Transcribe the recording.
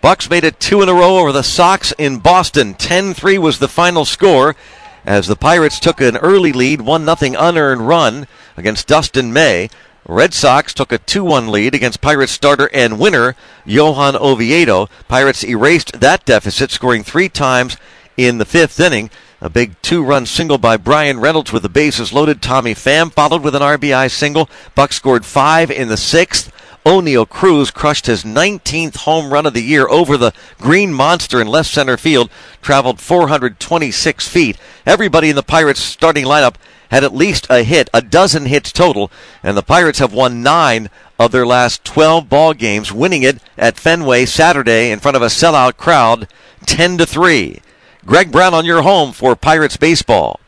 Bucks made it 2 in a row over the Sox in Boston. 10-3 was the final score as the Pirates took an early lead, 1-0 unearned run against Dustin May. Red Sox took a 2-1 lead against Pirates starter and winner Johan Oviedo. Pirates erased that deficit, scoring 3 times in the 5th inning. A big 2-run single by Brian Reynolds with the bases loaded. Tommy Pham followed with an RBI single. Bucks scored 5 in the 6th. O'Neal Cruz crushed his 19th home run of the year over the Green Monster in left center field, traveled 426 feet. Everybody in the Pirates starting lineup had at least a hit, a dozen hits total, and the Pirates have won 9 of their last 12 ball games, winning it at Fenway Saturday in front of a sellout crowd, 10-3. Greg Brown on your home for Pirates baseball.